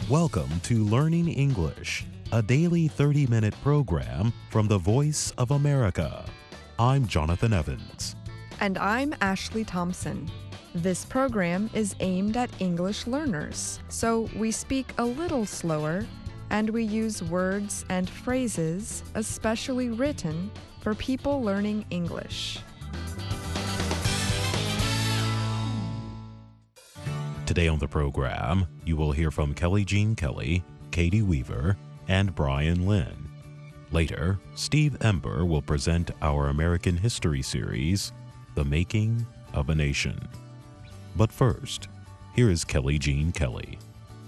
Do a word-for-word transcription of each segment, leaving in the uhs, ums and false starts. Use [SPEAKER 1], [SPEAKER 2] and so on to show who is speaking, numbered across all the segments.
[SPEAKER 1] Welcome to Learning English, a daily thirty-minute program from the Voice of America. I'm Jonathan Evans.
[SPEAKER 2] And I'm Ashley Thompson. This program is aimed at English learners, so we speak a little slower and we use words and phrases especially written for people learning English.
[SPEAKER 1] Today on the program, you will hear from Kelly Jean Kelly, Katie Weaver, and Brian Lynn. Later, Steve Ember will present our American history series, The Making of a Nation. But first, here is Kelly Jean Kelly.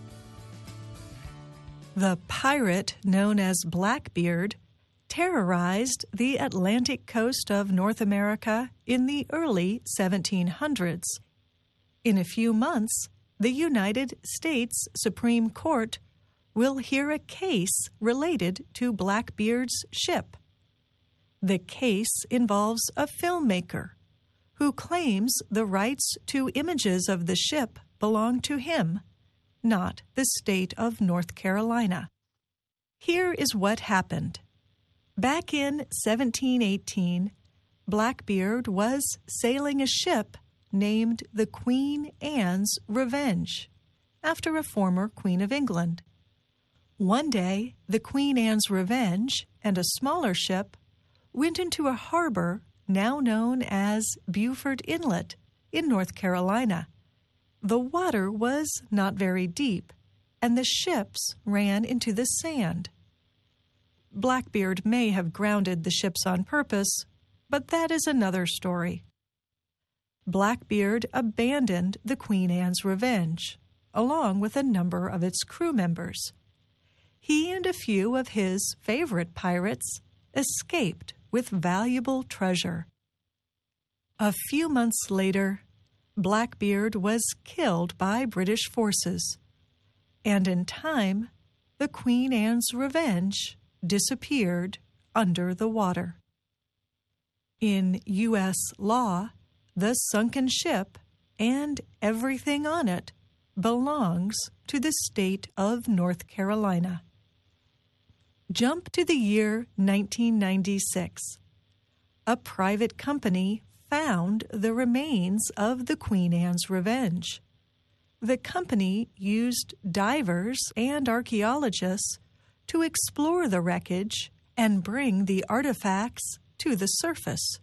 [SPEAKER 3] The pirate known as Blackbeard terrorized the Atlantic coast of North America in the early seventeen hundreds. In a few months, the United States Supreme Court will hear a case related to Blackbeard's ship. The case involves a filmmaker who claims the rights to images of the ship belong to him, not the state of North Carolina. Here is what happened. Back in seventeen eighteen, Blackbeard was sailing a ship named the Queen Anne's Revenge, after a former Queen of England. One day, the Queen Anne's Revenge and a smaller ship went into a harbor now known as Beaufort Inlet in North Carolina. The water was not very deep, and the ships ran into the sand. Blackbeard may have grounded the ships on purpose, but that is another story. Blackbeard abandoned the Queen Anne's Revenge, along with a number of its crew members. He and a few of his favorite pirates escaped with valuable treasure. A few months later, Blackbeard was killed by British forces, and in time, the Queen Anne's Revenge disappeared under the water. In U S law, the sunken ship and everything on it belongs to the state of North Carolina. Jump to the year nineteen ninety-six. A private company found the remains of the Queen Anne's Revenge. The company used divers and archaeologists to explore the wreckage and bring the artifacts to the surface.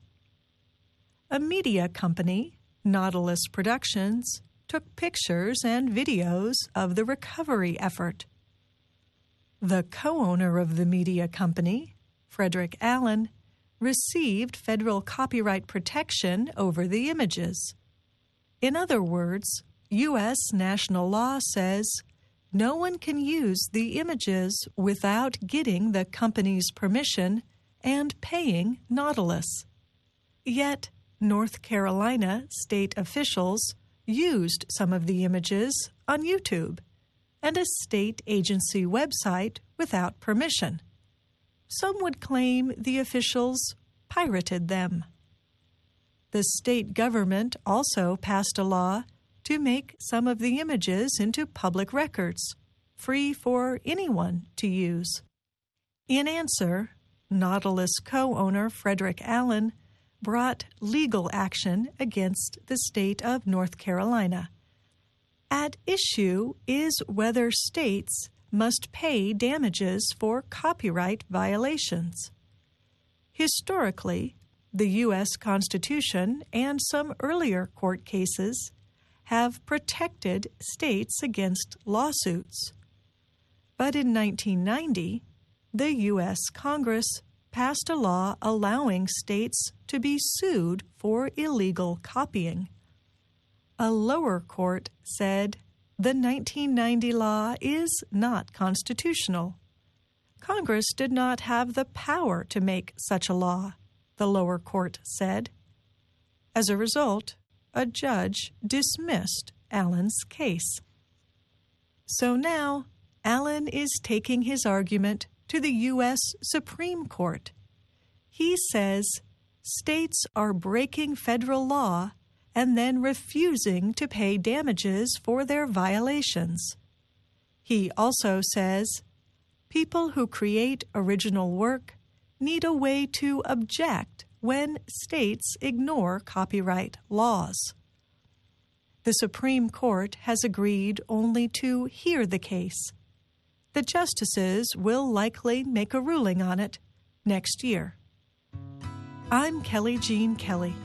[SPEAKER 3] A media company, Nautilus Productions, took pictures and videos of the recovery effort. The co-owner of the media company, Frederick Allen, received federal copyright protection over the images. In other words, U S national law says no one can use the images without getting the company's permission and paying Nautilus. Yet, North Carolina state officials used some of the images on YouTube and a state agency website without permission. Some would claim the officials pirated them. The state government also passed a law to make some of the images into public records, free for anyone to use. In answer, Nautilus co-owner Frederick Allen brought legal action against the state of North Carolina. At issue is whether states must pay damages for copyright violations. Historically, the U S Constitution and some earlier court cases have protected states against lawsuits. But in nineteen ninety, the U S Congress passed a law allowing states to be sued for illegal copying. A lower court said the nineteen ninety law is not constitutional. Congress did not have the power to make such a law, the lower court said. As a result, a judge dismissed Allen's case. So now, Allen is taking his argument to the U S Supreme Court. He says states are breaking federal law and then refusing to pay damages for their violations. He also says, people who create original work need a way to object when states ignore copyright laws. The Supreme Court has agreed only to hear the case. The justices will likely make a ruling on it next year. I'm Kelly Jean Kelly.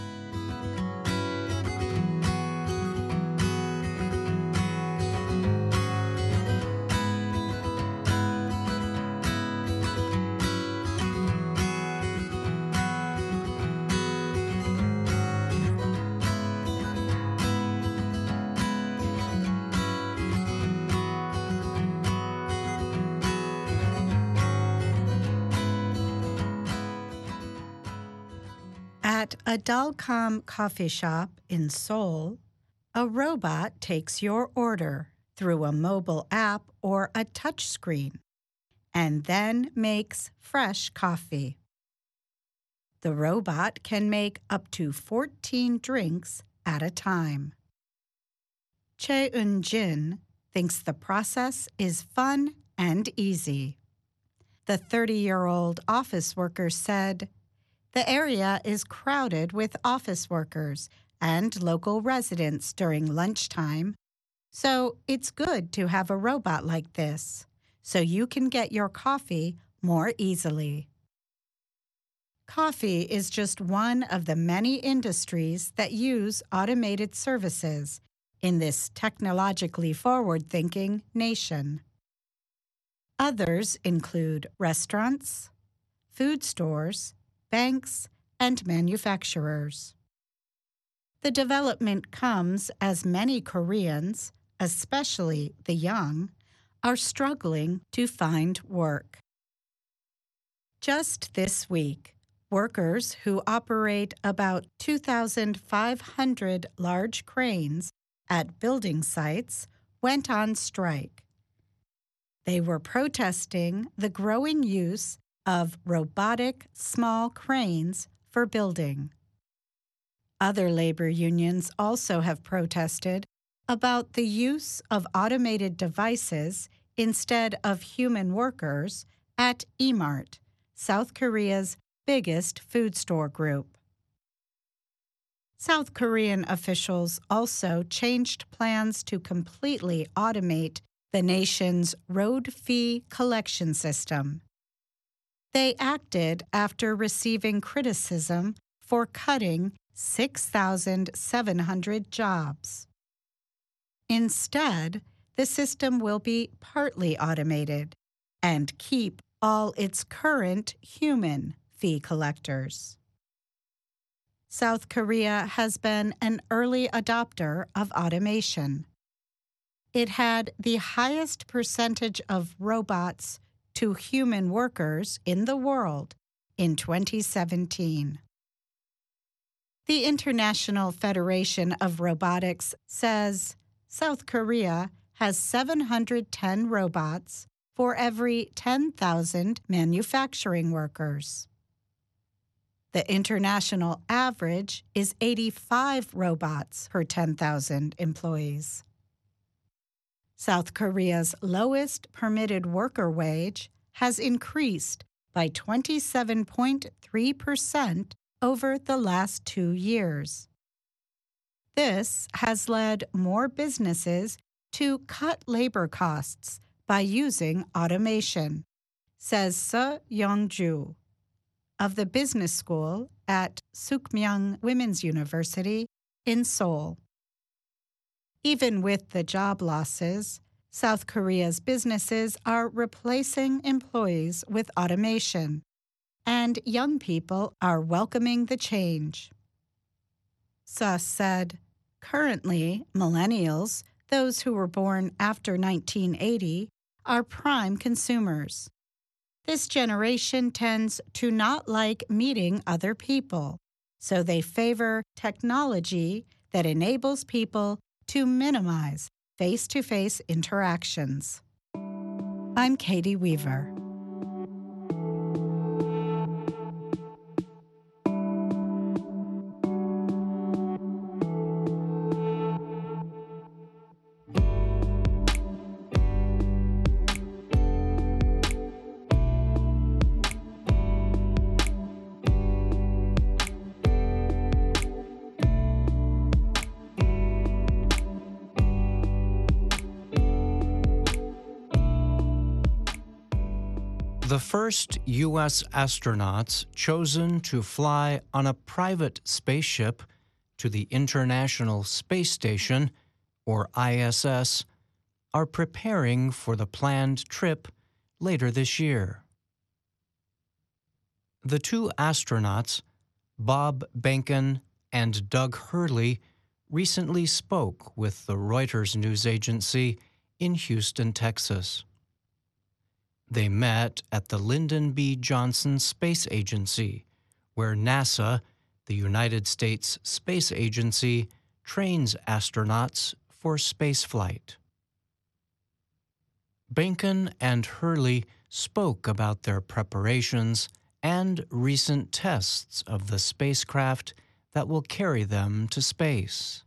[SPEAKER 4] At a Dalcom coffee shop in Seoul, a robot takes your order through a mobile app or a touchscreen and then makes fresh coffee. The robot can make up to fourteen drinks at a time. Chae Eun-jin thinks the process is fun and easy. The thirty-year-old office worker said, "The area is crowded with office workers and local residents during lunchtime, so it's good to have a robot like this, so you can get your coffee more easily." Coffee is just one of the many industries that use automated services in this technologically forward-thinking nation. Others include restaurants, food stores, banks, and manufacturers. The development comes as many Koreans, especially the young, are struggling to find work. Just this week, workers who operate about two thousand five hundred large cranes at building sites went on strike. They were protesting the growing use of robotic small cranes for building. Other labor unions also have protested about the use of automated devices instead of human workers at E-Mart, South Korea's biggest food store group. South Korean officials also changed plans to completely automate the nation's road fee collection system. They acted after receiving criticism for cutting six thousand seven hundred jobs. Instead, the system will be partly automated and keep all its current human fee collectors. South Korea has been an early adopter of automation. It had the highest percentage of robots to human workers in the world in twenty seventeen. The International Federation of Robotics says South Korea has seven hundred ten robots for every ten thousand manufacturing workers. The international average is eighty-five robots per ten thousand employees. South Korea's lowest permitted worker wage has increased by twenty-seven point three percent over the last two years. This has led more businesses to cut labor costs by using automation, says Seo Young-ju of the business school at Sukmyung Women's University in Seoul. Even with the job losses, South Korea's businesses are replacing employees with automation, and young people are welcoming the change. Seo said, currently, millennials, those who were born after nineteen eighty, are prime consumers. This generation tends to not like meeting other people, so they favor technology that enables people to minimize face-to-face interactions. I'm Katie Weaver.
[SPEAKER 5] The first U S astronauts chosen to fly on a private spaceship to the International Space Station, or I S S, are preparing for the planned trip later this year. The two astronauts, Bob Behnken and Doug Hurley, recently spoke with the Reuters news agency in Houston, Texas. They met at the Lyndon B. Johnson Space Agency, where NASA, the United States Space Agency, trains astronauts for spaceflight. Behnken and Hurley spoke about their preparations and recent tests of the spacecraft that will carry them to space.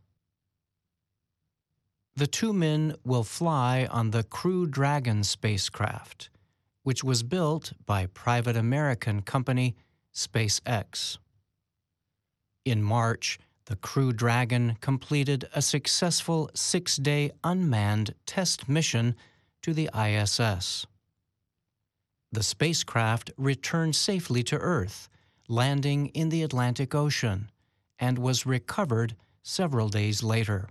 [SPEAKER 5] The two men will fly on the Crew Dragon spacecraft, which was built by private American company SpaceX. In March, the Crew Dragon completed a successful six-day unmanned test mission to the I S S. The spacecraft returned safely to Earth, landing in the Atlantic Ocean, and was recovered several days later.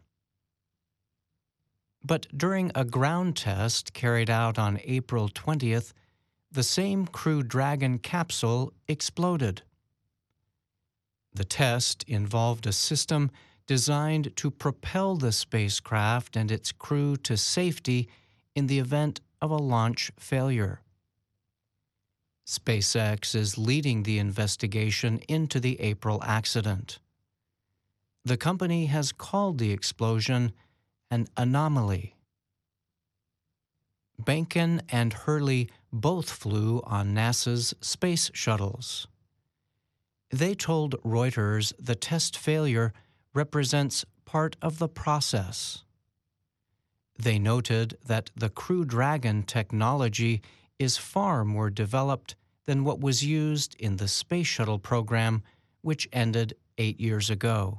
[SPEAKER 5] But during a ground test carried out on April twentieth, the same Crew Dragon capsule exploded. The test involved a system designed to propel the spacecraft and its crew to safety in the event of a launch failure. SpaceX is leading the investigation into the April accident. The company has called the explosion an anomaly. Behnken and Hurley both flew on NASA's space shuttles. They told Reuters the test failure represents part of the process. They noted that the Crew Dragon technology is far more developed than what was used in the Space Shuttle program, which ended eight years ago.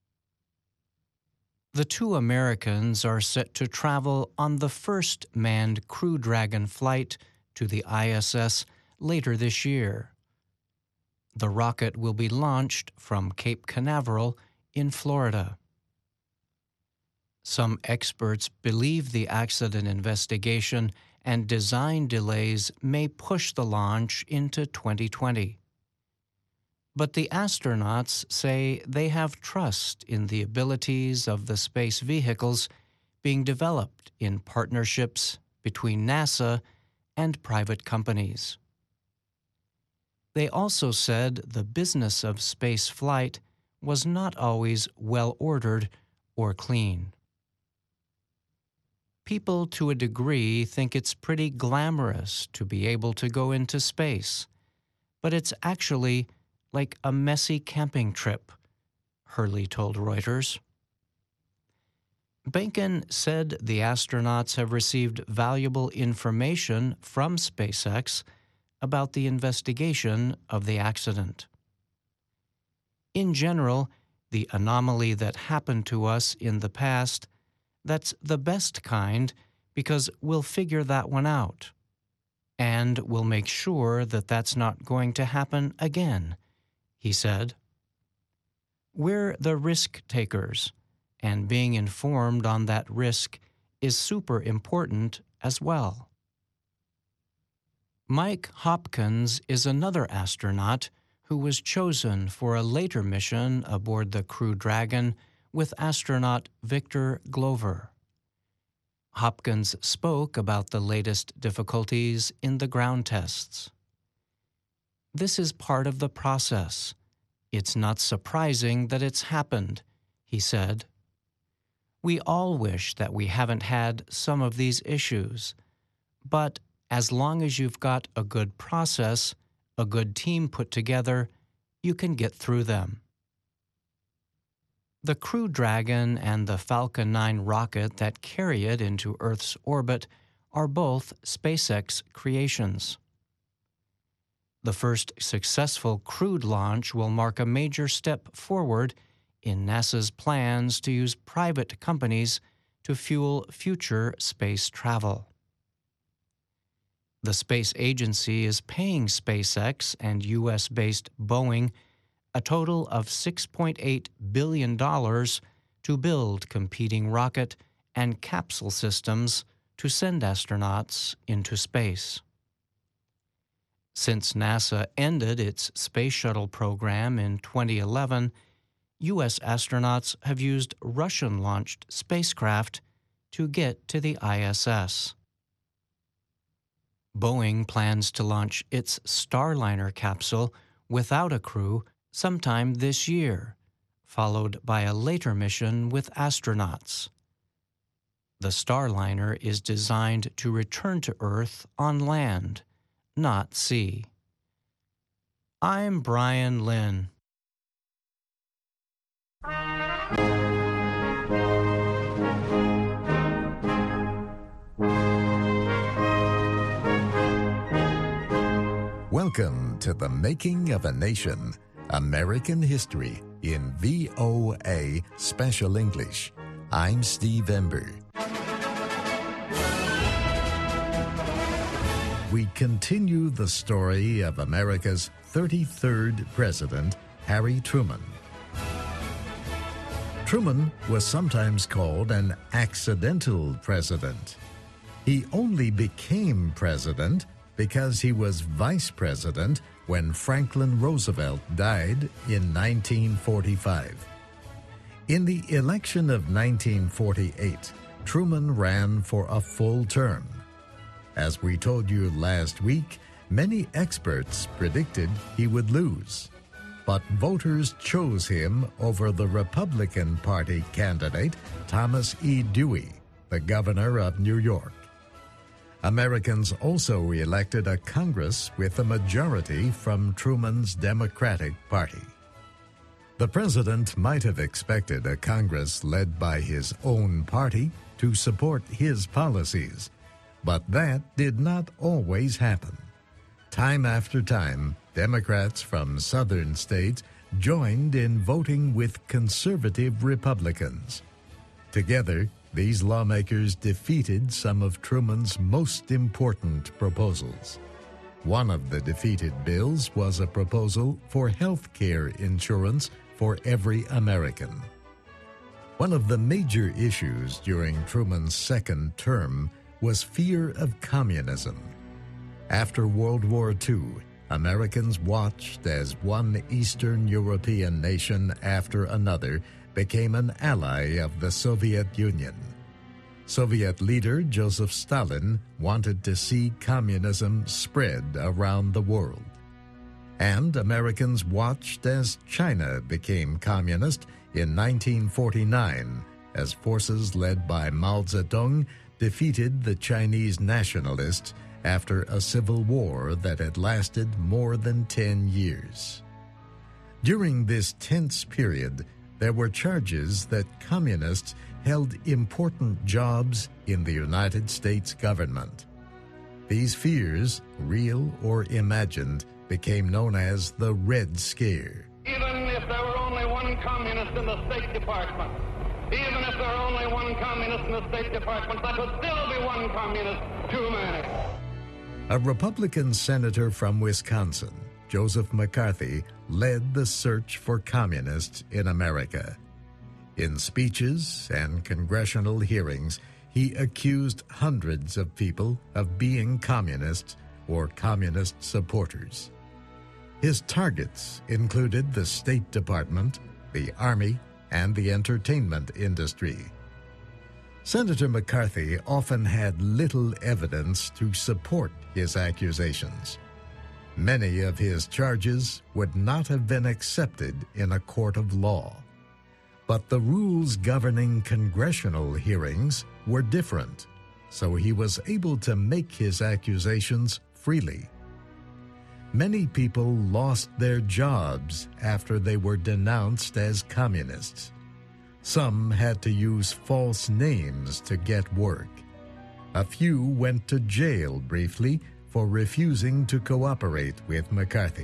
[SPEAKER 5] The two Americans are set to travel on the first manned Crew Dragon flight to the I S S later this year. The rocket will be launched from Cape Canaveral in Florida. Some experts believe the accident investigation and design delays may push the launch into twenty twenty. But the astronauts say they have trust in the abilities of the space vehicles being developed in partnerships between NASA and private companies. They also said the business of space flight was not always well-ordered or clean. People to a degree think it's pretty glamorous to be able to go into space, but it's actually like a messy camping trip, Hurley told Reuters. Behnken said the astronauts have received valuable information from SpaceX about the investigation of the accident. In general, the anomaly that happened to us in the past, that's the best kind because we'll figure that one out. And we'll make sure that that's not going to happen again, he said. We're the risk takers, and being informed on that risk is super important as well. Mike Hopkins is another astronaut who was chosen for a later mission aboard the Crew Dragon with astronaut Victor Glover. Hopkins spoke about the latest difficulties in the ground tests. This is part of the process. It's not surprising that it's happened, he said. We all wish that we haven't had some of these issues, but as long as you've got a good process, a good team put together, you can get through them. The Crew Dragon and the Falcon nine rocket that carry it into Earth's orbit are both SpaceX creations. The first successful crewed launch will mark a major step forward in NASA's plans to use private companies to fuel future space travel. The space agency is paying SpaceX and U S-based Boeing a total of six point eight billion dollars to build competing rocket and capsule systems to send astronauts into space. Since NASA ended its space shuttle program in twenty eleven, U S astronauts have used Russian-launched spacecraft to get to the I S S. Boeing plans to launch its Starliner capsule without a crew sometime this year, followed by a later mission with astronauts. The Starliner is designed to return to Earth on land, not sea. I'm Brian Lynn.
[SPEAKER 6] Welcome to The Making of a Nation, American History in V O A Special English. I'm Steve Ember. We continue the story of America's thirty-third President, Harry Truman. Truman was sometimes called an accidental president. He only became president because he was vice president when Franklin Roosevelt died in nineteen forty-five. In the election of nineteen forty-eight, Truman ran for a full term. As we told you last week, many experts predicted he would lose. But voters chose him over the Republican Party candidate, Thomas E. Dewey, the governor of New York. Americans also elected a Congress with a majority from Truman's Democratic Party. The president might have expected a Congress led by his own party to support his policies, but that did not always happen. Time after time, Democrats from southern states joined in voting with conservative Republicans. Together, these lawmakers defeated some of Truman's most important proposals. One of the defeated bills was a proposal for health care insurance for every American. One of the major issues during Truman's second term was fear of communism. After World War Two, Americans watched as one Eastern European nation after another became an ally of the Soviet Union. Soviet leader Joseph Stalin wanted to see communism spread around the world. And Americans watched as China became communist in nineteen forty-nine, as forces led by Mao Zedong defeated the Chinese nationalists after a civil war that had lasted more than ten years. During this tense period, there were charges that communists held important jobs in the United States government. These fears, real or imagined, became known as the Red Scare.
[SPEAKER 7] Even if there were only one communist in the State Department, even if there were only one communist in the State Department, that would still be one communist too many.
[SPEAKER 6] A Republican senator from Wisconsin, Joseph McCarthy, led the search for communists in America. In speeches and congressional hearings, he accused hundreds of people of being communists or communist supporters. His targets included the State Department, the Army, and the entertainment industry. Senator McCarthy often had little evidence to support his accusations. Many of his charges would not have been accepted in a court of law. But the rules governing congressional hearings were different, so he was able to make his accusations freely. Many people lost their jobs after they were denounced as communists. Some had to use false names to get work. A few went to jail briefly for refusing to cooperate with McCarthy.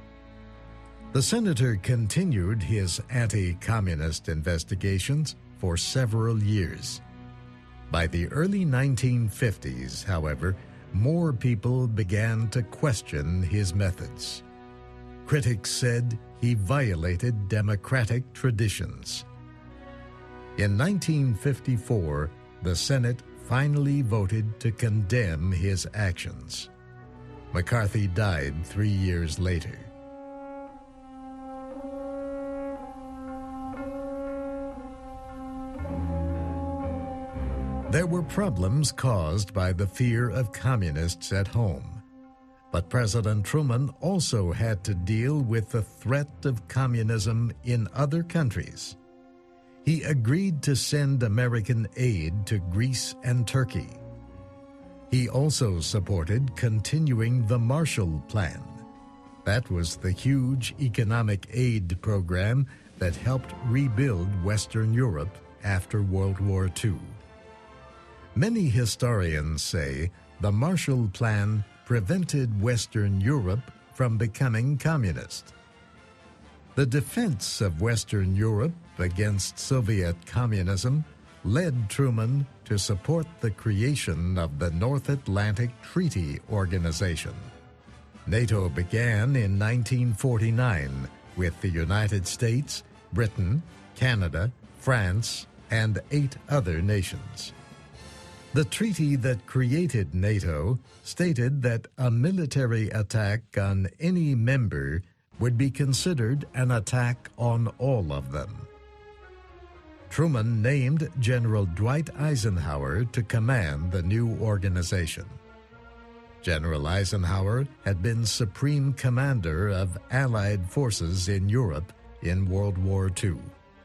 [SPEAKER 6] The senator continued his anti-communist investigations for several years. By the early nineteen fifties, however, more people began to question his methods. Critics said he violated democratic traditions. In nineteen fifty-four, the Senate finally voted to condemn his actions. McCarthy died three years later. There were problems caused by the fear of communists at home. But President Truman also had to deal with the threat of communism in other countries. He agreed to send American aid to Greece and Turkey. He also supported continuing the Marshall Plan. That was the huge economic aid program that helped rebuild Western Europe after World War Two. Many historians say the Marshall Plan prevented Western Europe from becoming communist. The defense of Western Europe against Soviet communism led Truman to support the creation of the North Atlantic Treaty Organization. NATO began in nineteen forty-nine with the United States, Britain, Canada, France, and eight other nations. The treaty that created NATO stated that a military attack on any member would be considered an attack on all of them. Truman named General Dwight Eisenhower to command the new organization. General Eisenhower had been Supreme Commander of Allied forces in Europe in World War Two.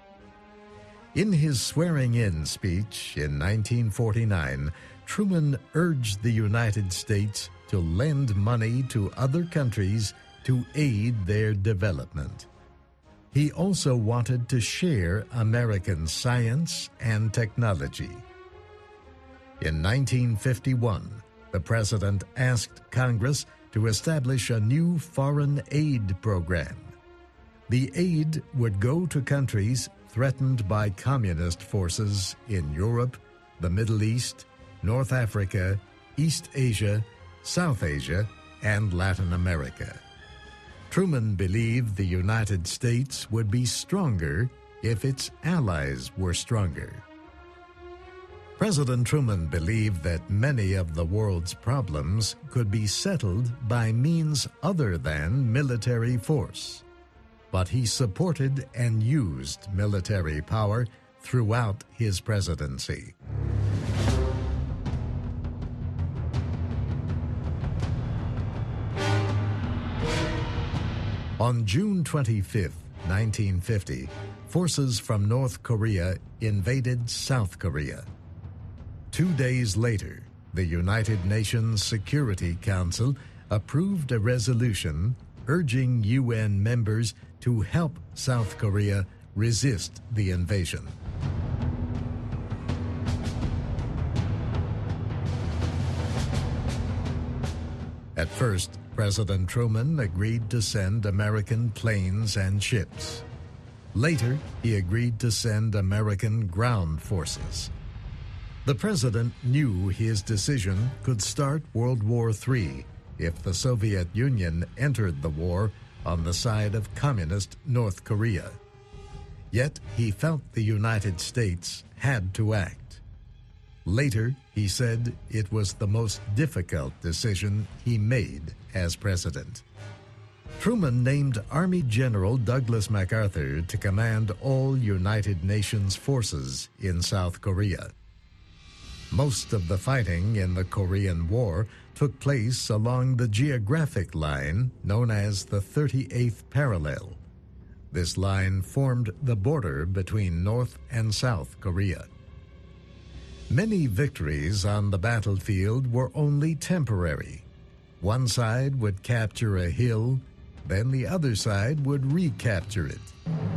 [SPEAKER 6] In his swearing-in speech in nineteen forty-nine, Truman urged the United States to lend money to other countries to aid their development. He also wanted to share American science and technology. In nineteen fifty-one, the president asked Congress to establish a new foreign aid program. The aid would go to countries threatened by communist forces in Europe, the Middle East, North Africa, East Asia, South Asia, and Latin America. Truman believed the United States would be stronger if its allies were stronger. President Truman believed that many of the world's problems could be settled by means other than military force. But he supported and used military power throughout his presidency. On June twenty-fifth, nineteen fifty, forces from North Korea invaded South Korea. Two days later, the United Nations Security Council approved a resolution urging U N members to help South Korea resist the invasion. At first, President Truman agreed to send American planes and ships. Later, he agreed to send American ground forces. The president knew his decision could start World War Three if the Soviet Union entered the war on the side of communist North Korea. Yet he felt the United States had to act. Later, he said it was the most difficult decision he made as president. Truman named Army General Douglas MacArthur to command all United Nations forces in South Korea. Most of the fighting in the Korean War took place along the geographic line known as the thirty-eighth parallel. This line formed the border between North and South Korea. Many victories on the battlefield were only temporary. One side would capture a hill, then the other side would recapture it.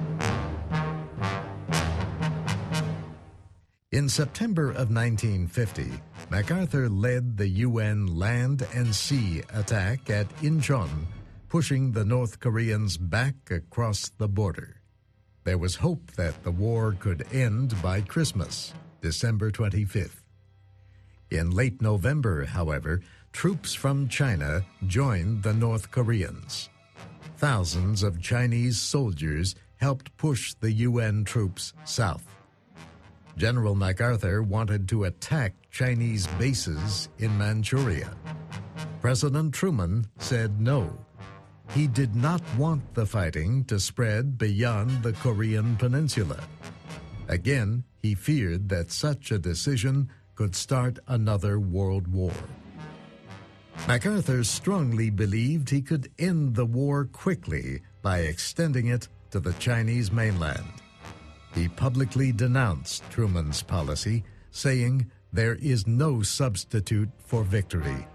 [SPEAKER 6] In September of nineteen fifty, MacArthur led the U N land and sea attack at Incheon, pushing the North Koreans back across the border. There was hope that the war could end by Christmas, December twenty-fifth. In late November, however, troops from China joined the North Koreans. Thousands of Chinese soldiers helped push the U N troops south. General MacArthur wanted to attack Chinese bases in Manchuria. President Truman said no. He did not want the fighting to spread beyond the Korean peninsula. Again, he feared that such a decision could start another world war. MacArthur strongly believed he could end the war quickly by extending it to the Chinese mainland. He publicly denounced Truman's policy, saying, "There is no substitute for victory."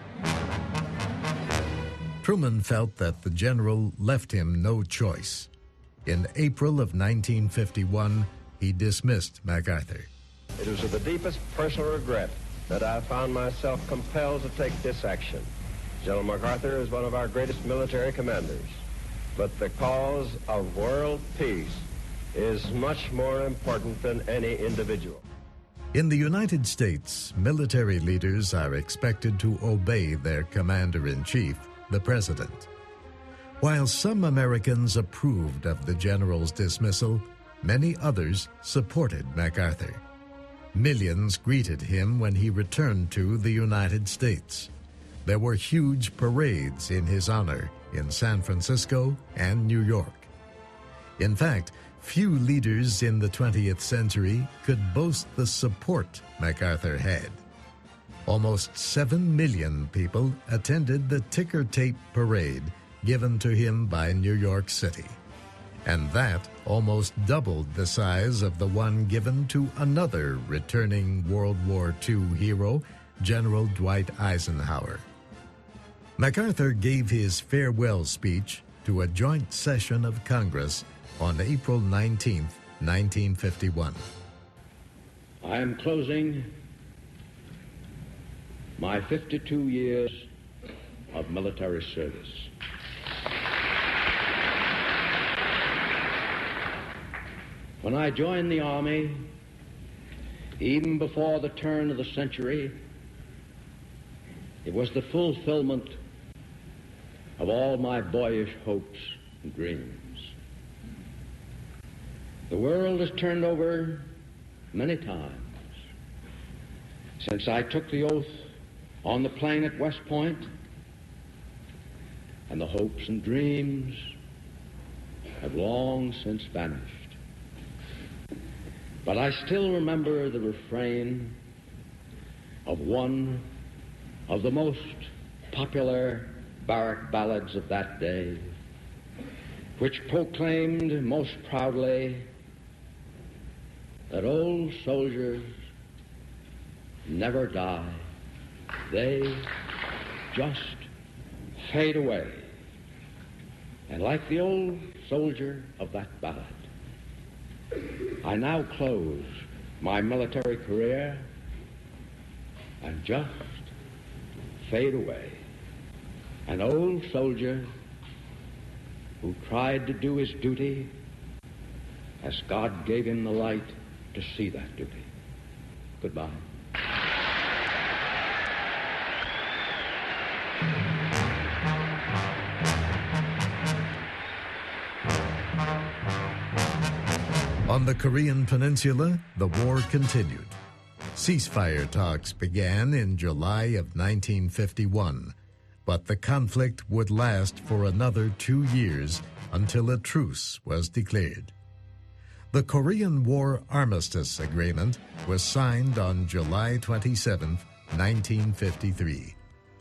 [SPEAKER 6] Truman felt that the general left him no choice. In April of nineteen fifty-one, he dismissed MacArthur.
[SPEAKER 8] It is with the deepest personal regret that I found myself compelled to take this action. General MacArthur is one of our greatest military commanders, but the cause of world peace is much more important than any individual.
[SPEAKER 6] In the United States, military leaders are expected to obey their commander-in-chief, the president. While some Americans approved of the general's dismissal, many others supported MacArthur. Millions greeted him when he returned to the United States. There were huge parades in his honor in San Francisco and New York. In fact, few leaders in the twentieth century could boast the support MacArthur had. Almost seven million people attended the ticker tape parade given to him by New York City. And that almost doubled the size of the one given to another returning World War Two hero, General Dwight Eisenhower. MacArthur gave his farewell speech to a joint session of Congress on April nineteenth, nineteen fifty-one.
[SPEAKER 9] I am closing my fifty-two years of military service. When I joined the Army, even before the turn of the century, it was the fulfillment of all my boyish hopes and dreams. The world has turned over many times since I took the oath on the plain at West Point, and the hopes and dreams have long since vanished. But I still remember the refrain of one of the most popular barrack ballads of that day, which proclaimed most proudly that old soldiers never die. They just fade away. And like the old soldier of that ballad, I now close my military career and just fade away. An old soldier who tried to do his duty as God gave him the light to see that duty. Goodbye.
[SPEAKER 6] On the Korean Peninsula, the war continued. Ceasefire talks began in July of nineteen fifty-one, but the conflict would last for another two years until a truce was declared. The Korean War Armistice Agreement was signed on July twenty-seventh, nineteen fifty-three.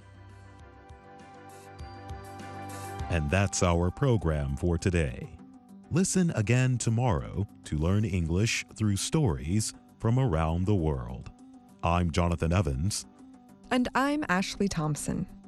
[SPEAKER 1] And that's our program for today. Listen again tomorrow to learn English through stories from around the world. I'm Jonathan Evans.
[SPEAKER 2] And I'm Ashley Thompson.